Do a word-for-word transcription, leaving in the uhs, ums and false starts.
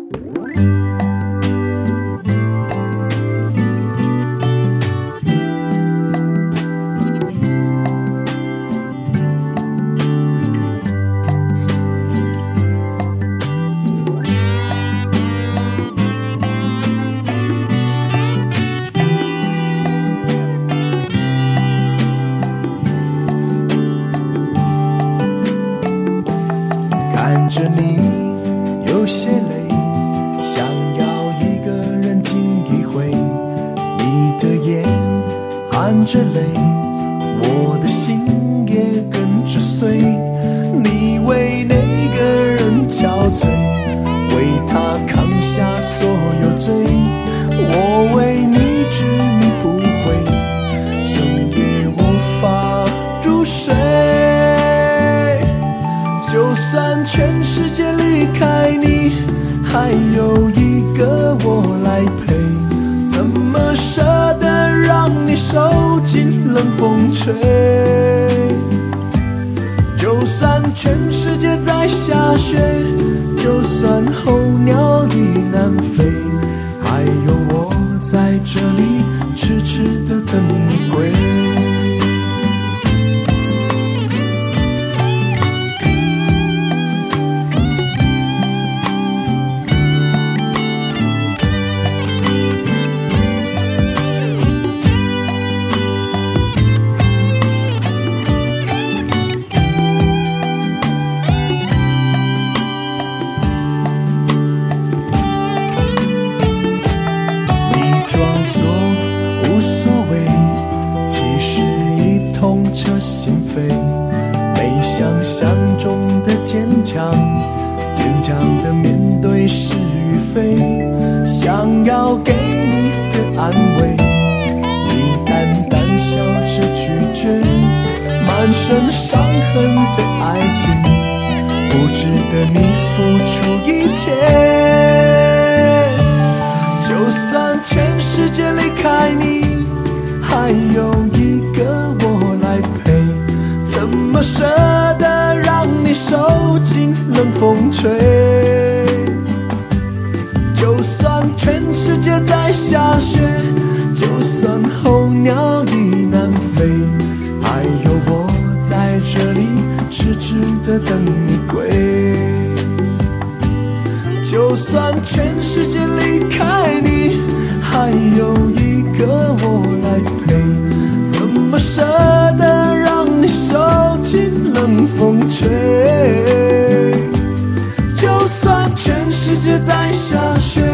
看着你有些累，想要一个人静一回，你的眼含着泪，我的心也跟着碎，你为那个人憔悴，为他扛下所有罪，我为你执迷不悔，整夜无法入睡。就算全世界离开你，还有一个我来陪，怎么舍得让你受尽冷风吹。就算全世界在下雪，就算候鸟已南飞，还有我在这里痴痴地等你归。心扉没想象中的坚强，坚强的面对是与非，想要给你的安慰，你淡淡笑着拒绝，满身伤痕的爱情不值得你付出一切。就算全世界离开你，还有一个我来陪，怎么舍得让你受尽冷风吹。就算全世界在下雪，就算候鸟已南飞，还有我在这里痴痴地等你归。就算全世界离开你，还有一个我来陪，怎么舍得让你受尽冷风吹。就算全世界在下雪，